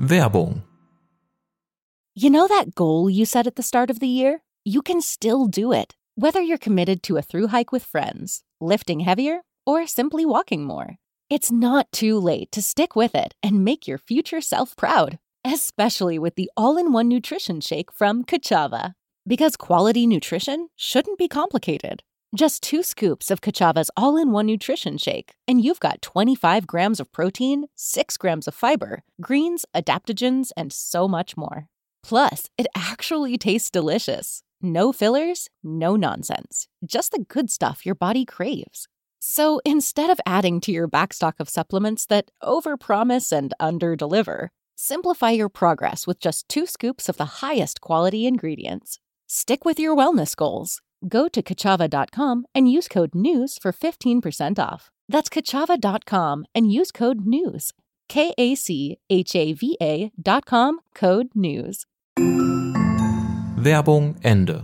Werbung. You know that goal you set at the start of the year? You can still do it, whether you're committed to a thru hike with friends, lifting heavier, or simply walking more. It's not too late to stick with it and make your future self proud, especially with the all-in-one nutrition shake from Kachava. Because quality nutrition shouldn't be complicated. Just 2 scoops of Kachava's all-in-one nutrition shake, and you've got 25 grams of protein, 6 grams of fiber, greens, adaptogens, and so much more. Plus, it actually tastes delicious. No fillers, no nonsense. Just the good stuff your body craves. So instead of adding to your backstock of supplements that overpromise and underdeliver, simplify your progress with just 2 scoops of the highest quality ingredients. Stick with your wellness goals. Go to Kachava.com and use code NEWS for 15% off. That's Kachava.com and use code NEWS. KACHAVA.com, code NEWS. Werbung Ende.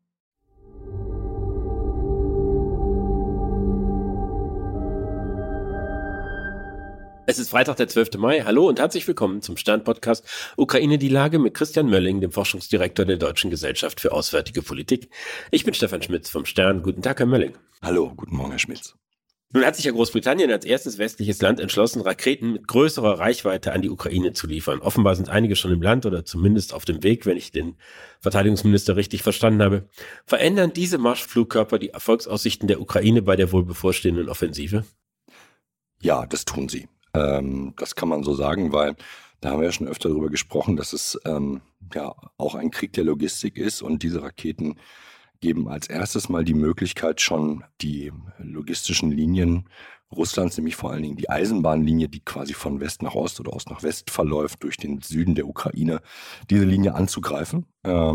Es ist Freitag, der 12. Mai. Hallo und herzlich willkommen zum Stern-Podcast Ukraine die Lage mit Christian Mölling, dem Forschungsdirektor der Deutschen Gesellschaft für Auswärtige Politik. Ich bin Stefan Schmitz vom Stern. Guten Tag, Herr Mölling. Hallo, guten Morgen, Herr Schmitz. Nun hat sich ja Großbritannien als erstes westliches Land entschlossen, Raketen mit größerer Reichweite an die Ukraine zu liefern. Offenbar sind einige schon im Land oder zumindest auf dem Weg, wenn ich den Verteidigungsminister richtig verstanden habe. Verändern diese Marschflugkörper die Erfolgsaussichten der Ukraine bei der wohl bevorstehenden Offensive? Ja, das tun sie. Das kann man so sagen, weil da haben wir ja schon öfter darüber gesprochen, dass es auch ein Krieg der Logistik ist und diese Raketen geben als erstes mal die Möglichkeit, schon die logistischen Linien Russlands, nämlich vor allen Dingen die Eisenbahnlinie, die quasi von West nach Ost oder Ost nach West verläuft durch den Süden der Ukraine, diese Linie anzugreifen.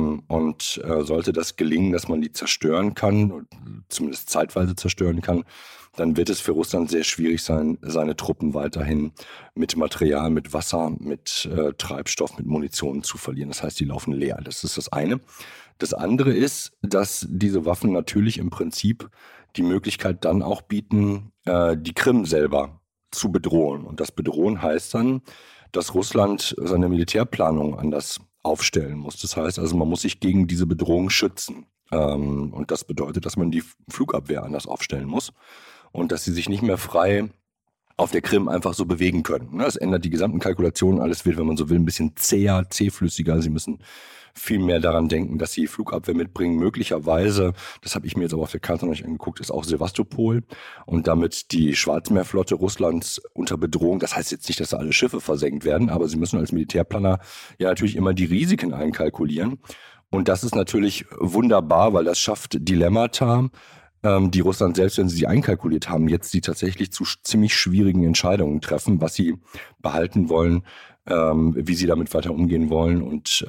Sollte das gelingen, dass man die zerstören kann, zumindest zeitweise zerstören kann, dann wird es für Russland sehr schwierig sein, seine Truppen weiterhin mit Material, mit Wasser, mit Treibstoff, mit Munition zu verlieren. Das heißt, die laufen leer. Das ist das eine. Das andere ist, dass diese Waffen natürlich im Prinzip die Möglichkeit dann auch bieten, die Krim selber zu bedrohen. Und das Bedrohen heißt dann, dass Russland seine Militärplanung anders aufstellen muss. Das heißt also, man muss sich gegen diese Bedrohung schützen. Und das bedeutet, dass man die Flugabwehr anders aufstellen muss und dass sie sich nicht mehr frei auf der Krim einfach so bewegen können. Das ändert die gesamten Kalkulationen. Alles wird, wenn man so will, ein bisschen zäher, zähflüssiger. Sie müssen viel mehr daran denken, dass sie Flugabwehr mitbringen. Möglicherweise, das habe ich mir jetzt aber auf der Karte noch nicht angeguckt, ist auch Sewastopol und damit die Schwarzmeerflotte Russlands unter Bedrohung. Das heißt jetzt nicht, dass da alle Schiffe versenkt werden, aber sie müssen als Militärplaner ja natürlich immer die Risiken einkalkulieren. Und das ist natürlich wunderbar, weil das schafft Dilemmata, die Russland, selbst wenn sie sie einkalkuliert haben, jetzt die tatsächlich zu ziemlich schwierigen Entscheidungen treffen, was sie behalten wollen, wie sie damit weiter umgehen wollen. Und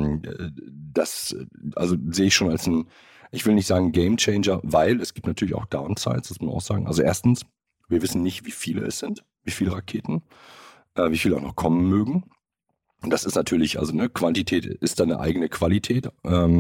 das sehe ich schon als ich will nicht sagen Gamechanger, weil es gibt natürlich auch Downsides, das muss man auch sagen. Also erstens, wir wissen nicht, wie viele es sind, wie viele Raketen, wie viele auch noch kommen mögen. Und das ist natürlich, Quantität ist dann eine eigene Qualität.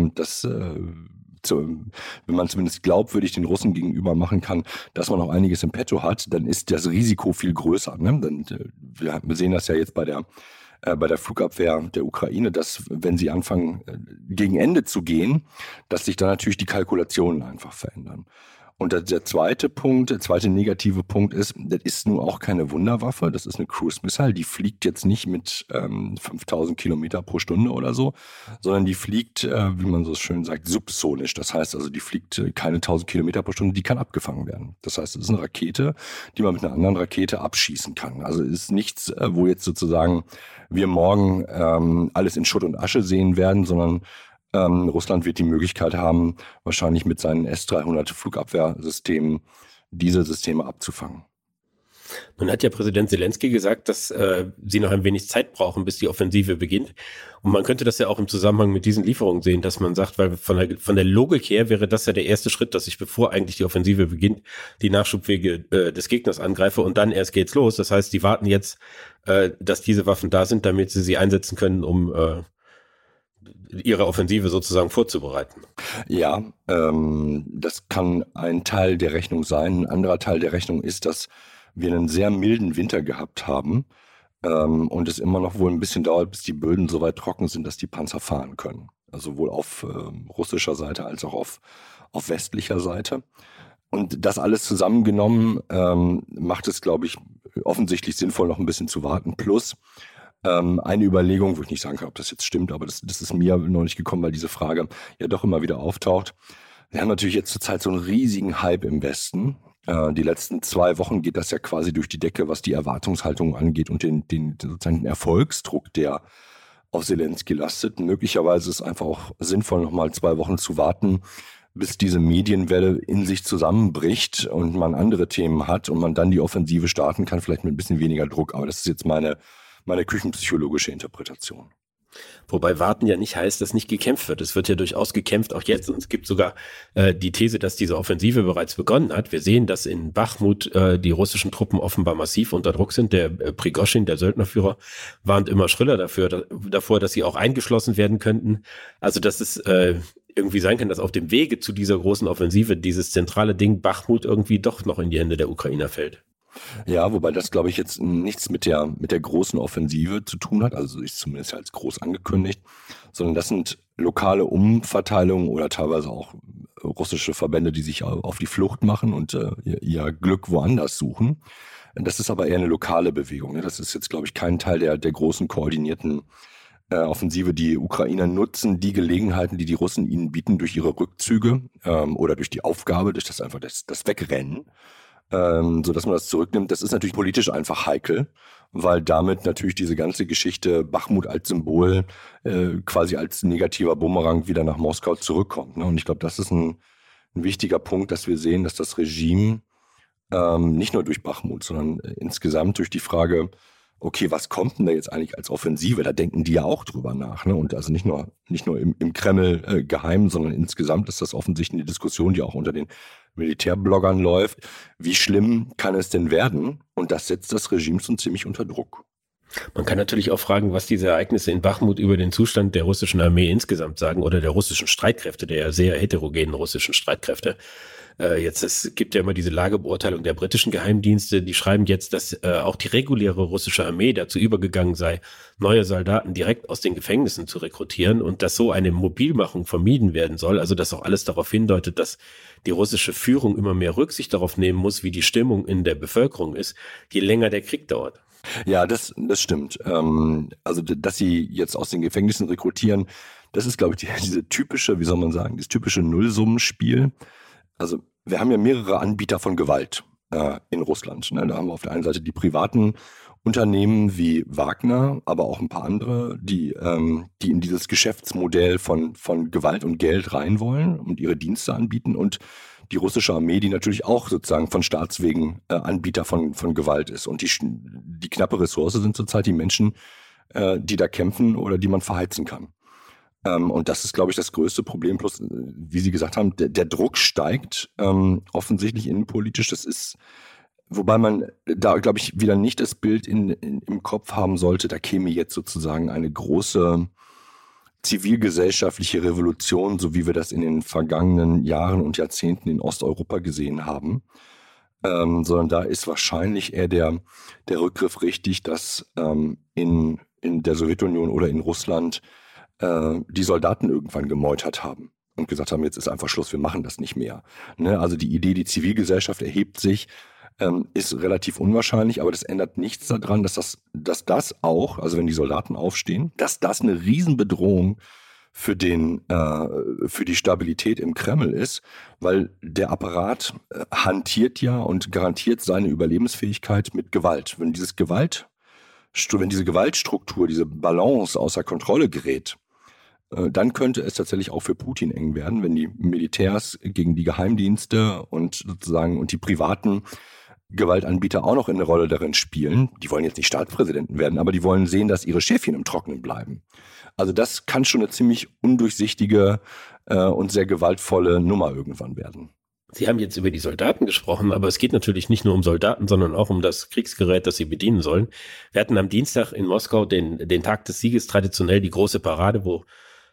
Wenn man zumindest glaubwürdig den Russen gegenüber machen kann, dass man auch einiges im Petto hat, dann ist das Risiko viel größer. Ne? Wir sehen das ja jetzt bei der Flugabwehr der Ukraine, dass wenn sie anfangen, gegen Ende zu gehen, dass sich dann natürlich die Kalkulationen einfach verändern. Und der zweite negative Punkt ist, das ist nun auch keine Wunderwaffe, das ist eine Cruise Missile, die fliegt jetzt nicht mit 5000 Kilometer pro Stunde oder so, sondern die fliegt, wie man so schön sagt, subsonisch. Das heißt also, die fliegt keine 1000 Kilometer pro Stunde, die kann abgefangen werden. Das heißt, es ist eine Rakete, die man mit einer anderen Rakete abschießen kann. Also es ist nichts, wo jetzt sozusagen wir morgen alles in Schutt und Asche sehen werden, sondern Russland wird die Möglichkeit haben, wahrscheinlich mit seinen S-300 Flugabwehrsystemen diese Systeme abzufangen. Nun hat ja Präsident Zelensky gesagt, dass sie noch ein wenig Zeit brauchen, bis die Offensive beginnt. Und man könnte das ja auch im Zusammenhang mit diesen Lieferungen sehen, dass man sagt, weil von der Logik her wäre das ja der erste Schritt, dass ich, bevor eigentlich die Offensive beginnt, die Nachschubwege des Gegners angreife und dann erst geht's los. Das heißt, die warten jetzt, dass diese Waffen da sind, damit sie einsetzen können, um ihre Offensive sozusagen vorzubereiten. Ja, das kann ein Teil der Rechnung sein. Ein anderer Teil der Rechnung ist, dass wir einen sehr milden Winter gehabt haben und es immer noch wohl ein bisschen dauert, bis die Böden so weit trocken sind, dass die Panzer fahren können. Also sowohl auf russischer Seite als auch auf westlicher Seite. Und das alles zusammengenommen macht es, glaube ich, offensichtlich sinnvoll, noch ein bisschen zu warten. Plus eine Überlegung, wo ich nicht sagen kann, ob das jetzt stimmt, aber das ist mir neulich gekommen, weil diese Frage ja doch immer wieder auftaucht. Wir haben natürlich jetzt zurzeit so einen riesigen Hype im Westen. Die letzten 2 Wochen geht das ja quasi durch die Decke, was die Erwartungshaltung angeht und den sozusagen den Erfolgsdruck, der auf Zelensky lastet. Möglicherweise ist es einfach auch sinnvoll, nochmal 2 Wochen zu warten, bis diese Medienwelle in sich zusammenbricht und man andere Themen hat und man dann die Offensive starten kann, vielleicht mit ein bisschen weniger Druck. Aber das ist jetzt meine küchenpsychologische Interpretation. Wobei warten ja nicht heißt, dass nicht gekämpft wird. Es wird ja durchaus gekämpft, auch jetzt. Und es gibt sogar die These, dass diese Offensive bereits begonnen hat. Wir sehen, dass in Bachmut die russischen Truppen offenbar massiv unter Druck sind. Der Prigoschin, der Söldnerführer, warnt immer schriller davor, dass sie auch eingeschlossen werden könnten. Also dass es irgendwie sein kann, dass auf dem Wege zu dieser großen Offensive dieses zentrale Ding Bachmut irgendwie doch noch in die Hände der Ukrainer fällt. Ja, wobei das, glaube ich, jetzt nichts mit der großen Offensive zu tun hat, also ist zumindest als groß angekündigt, sondern das sind lokale Umverteilungen oder teilweise auch russische Verbände, die sich auf die Flucht machen und ihr Glück woanders suchen. Das ist aber eher eine lokale Bewegung. Ne? Das ist jetzt, glaube ich, kein Teil der großen koordinierten Offensive. Die Ukrainer nutzen die Gelegenheiten, die Russen ihnen bieten, durch ihre Rückzüge oder durch die Aufgabe, durch das einfach das Wegrennen. So dass man das zurücknimmt. Das ist natürlich politisch einfach heikel, weil damit natürlich diese ganze Geschichte Bachmut als Symbol quasi als negativer Bumerang wieder nach Moskau zurückkommt. Ne? Und ich glaube, das ist ein wichtiger Punkt, dass wir sehen, dass das Regime nicht nur durch Bachmut, sondern insgesamt durch die Frage, okay, was kommt denn da jetzt eigentlich als Offensive? Da denken die ja auch drüber nach. Ne? Und also nicht nur im Kreml geheim, sondern insgesamt ist das offensichtlich eine Diskussion, die auch unter den Militärbloggern läuft. Wie schlimm kann es denn werden? Und das setzt das Regime schon ziemlich unter Druck. Man kann natürlich auch fragen, was diese Ereignisse in Bachmut über den Zustand der russischen Armee insgesamt sagen oder der russischen Streitkräfte, der ja sehr heterogenen russischen Streitkräfte. Es gibt ja immer diese Lagebeurteilung der britischen Geheimdienste, die schreiben jetzt, dass auch die reguläre russische Armee dazu übergegangen sei, neue Soldaten direkt aus den Gefängnissen zu rekrutieren und dass so eine Mobilmachung vermieden werden soll, also dass auch alles darauf hindeutet, dass die russische Führung immer mehr Rücksicht darauf nehmen muss, wie die Stimmung in der Bevölkerung ist, je länger der Krieg dauert. Ja, das stimmt. Also, dass sie jetzt aus den Gefängnissen rekrutieren, das ist, glaube ich, diese typische, wie soll man sagen, dieses typische Nullsummenspiel. Also, wir haben ja mehrere Anbieter von Gewalt in Russland. Ne? Da haben wir auf der einen Seite die privaten Unternehmen wie Wagner, aber auch ein paar andere, die in dieses Geschäftsmodell von Gewalt und Geld rein wollen und ihre Dienste anbieten, und die russische Armee, die natürlich auch sozusagen von Staatswegen Anbieter von Gewalt ist. Und die knappe Ressource sind zurzeit die Menschen, die da kämpfen oder die man verheizen kann. Und das ist, glaube ich, das größte Problem. Plus, wie Sie gesagt haben, der Druck steigt offensichtlich innenpolitisch. Das ist, wobei man da, glaube ich, wieder nicht das Bild im Kopf haben sollte, da käme jetzt sozusagen eine große zivilgesellschaftliche Revolution, so wie wir das in den vergangenen Jahren und Jahrzehnten in Osteuropa gesehen haben. Sondern da ist wahrscheinlich eher der Rückgriff richtig, dass in der Sowjetunion oder in Russland die Soldaten irgendwann gemeutert haben und gesagt haben, jetzt ist einfach Schluss, wir machen das nicht mehr. Ne? Also die Idee, die Zivilgesellschaft erhebt sich, ist relativ unwahrscheinlich, aber das ändert nichts daran, dass das auch, also wenn die Soldaten aufstehen, dass das eine Riesenbedrohung für die Stabilität im Kreml ist, weil der Apparat hantiert ja und garantiert seine Überlebensfähigkeit mit Gewalt. Wenn diese Gewaltstruktur, diese Balance außer Kontrolle gerät, dann könnte es tatsächlich auch für Putin eng werden, wenn die Militärs gegen die Geheimdienste und die privaten Gewaltanbieter auch noch eine Rolle darin spielen. Die wollen jetzt nicht Staatspräsidenten werden, aber die wollen sehen, dass ihre Schäfchen im Trockenen bleiben. Also das kann schon eine ziemlich undurchsichtige und sehr gewaltvolle Nummer irgendwann werden. Sie haben jetzt über die Soldaten gesprochen, aber es geht natürlich nicht nur um Soldaten, sondern auch um das Kriegsgerät, das sie bedienen sollen. Wir hatten am Dienstag in Moskau den Tag des Sieges, traditionell die große Parade, wo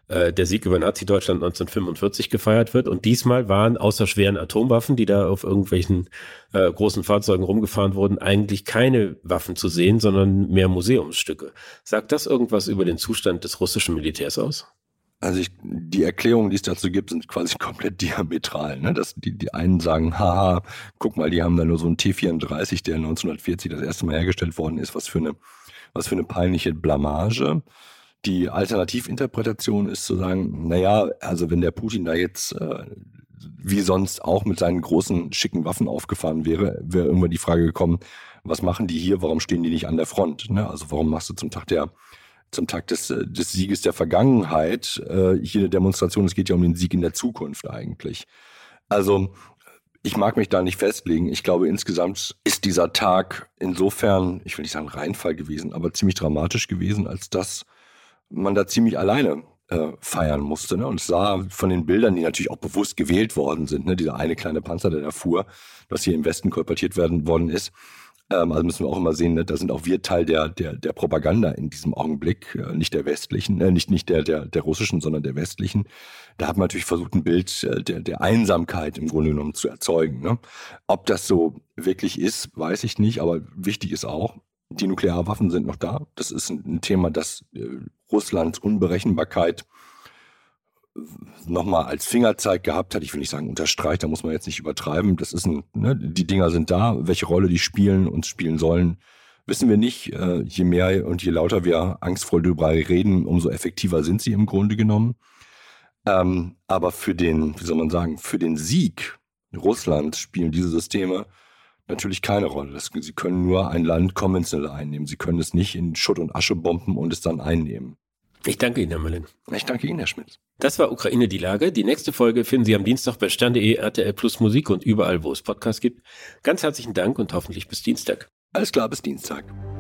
der Sieg über Nazi-Deutschland 1945 gefeiert wird. Und diesmal waren außer schweren Atomwaffen, die da auf irgendwelchen großen Fahrzeugen rumgefahren wurden, eigentlich keine Waffen zu sehen, sondern mehr Museumsstücke. Sagt das irgendwas über den Zustand des russischen Militärs aus? Also die Erklärungen, die es dazu gibt, sind quasi komplett diametral. Ne? Die einen sagen, haha, guck mal, die haben da nur so einen T-34, der 1940 das erste Mal hergestellt worden ist. Was für eine peinliche Blamage. Die Alternativinterpretation ist zu sagen, naja, also wenn der Putin da jetzt wie sonst auch mit seinen großen, schicken Waffen aufgefahren wäre irgendwann die Frage gekommen, was machen die hier, warum stehen die nicht an der Front? Ne? Also warum machst du zum Tag des Sieges der Vergangenheit hier eine Demonstration? Es geht ja um den Sieg in der Zukunft eigentlich. Also ich mag mich da nicht festlegen. Ich glaube, insgesamt ist dieser Tag insofern, ich will nicht sagen Reinfall gewesen, aber ziemlich dramatisch gewesen, als dass man da ziemlich alleine feiern musste. Ne? Und es sah von den Bildern, die natürlich auch bewusst gewählt worden sind, ne? Dieser eine kleine Panzer, der da fuhr, was hier im Westen kolportiert worden ist. Also müssen wir auch immer sehen, ne? Da sind auch wir Teil der Propaganda in diesem Augenblick, nicht der westlichen, nicht der russischen, sondern der westlichen. Da hat man natürlich versucht, ein Bild der Einsamkeit im Grunde genommen zu erzeugen. Ne? Ob das so wirklich ist, weiß ich nicht, aber wichtig ist auch, die Nuklearwaffen sind noch da. Das ist ein Thema, das Russlands Unberechenbarkeit nochmal als Fingerzeig gehabt hat. Ich will nicht sagen unterstreicht, da muss man jetzt nicht übertreiben. Das ist die Dinger sind da. Welche Rolle die spielen und spielen sollen, wissen wir nicht. Je mehr und je lauter wir angstvoll darüber reden, umso effektiver sind sie im Grunde genommen. Aber für den Sieg Russlands spielen diese Systeme natürlich keine Rolle. Sie können nur ein Land konventionell einnehmen. Sie können es nicht in Schutt und Asche bomben und es dann einnehmen. Ich danke Ihnen, Herr Möllen. Ich danke Ihnen, Herr Schmitz. Das war Ukraine die Lage. Die nächste Folge finden Sie am Dienstag bei stern.de, RTL Plus Musik und überall, wo es Podcasts gibt. Ganz herzlichen Dank und hoffentlich bis Dienstag. Alles klar, bis Dienstag.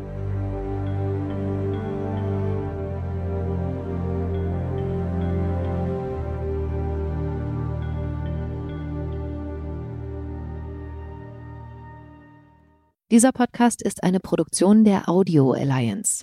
Dieser Podcast ist eine Produktion der Audio Alliance.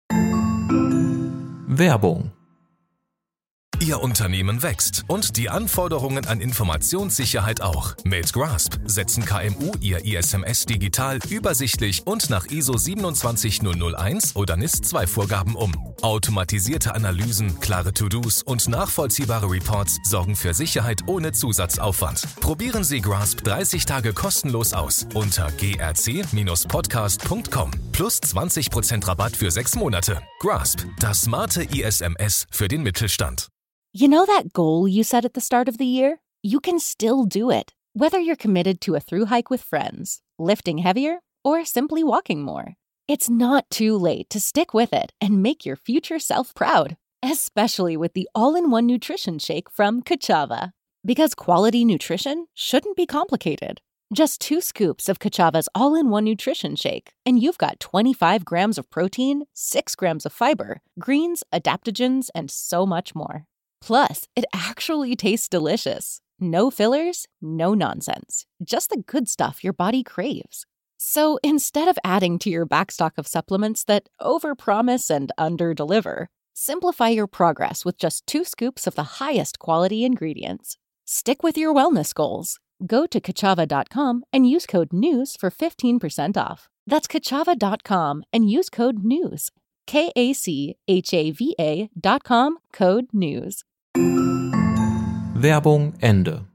Werbung. Ihr Unternehmen wächst und die Anforderungen an Informationssicherheit auch. Mit Grasp setzen KMU ihr ISMS digital, übersichtlich und nach ISO 27001 oder NIS-2 Vorgaben um. Automatisierte Analysen, klare To-Dos und nachvollziehbare Reports sorgen für Sicherheit ohne Zusatzaufwand. Probieren Sie Grasp 30 Tage kostenlos aus unter grc-podcast.com. Plus 20% Rabatt für 6 Monate. Grasp, das smarte ISMS für den Mittelstand. You know that goal you set at the start of the year? You can still do it, whether you're committed to a thru hike with friends, lifting heavier, or simply walking more. It's not too late to stick with it and make your future self proud, especially with the all-in-one nutrition shake from Kachava. Because quality nutrition shouldn't be complicated. Just 2 scoops of Kachava's all-in-one nutrition shake, and you've got 25 grams of protein, 6 grams of fiber, greens, adaptogens, and so much more. Plus, it actually tastes delicious. No fillers, no nonsense. Just the good stuff your body craves. So instead of adding to your backstock of supplements that overpromise and underdeliver, simplify your progress with just 2 scoops of the highest quality ingredients. Stick with your wellness goals. Go to Kachava.com and use code NEWS for 15% off. That's Kachava.com and use code NEWS. KACHAVA.com, code NEWS. Werbung Ende.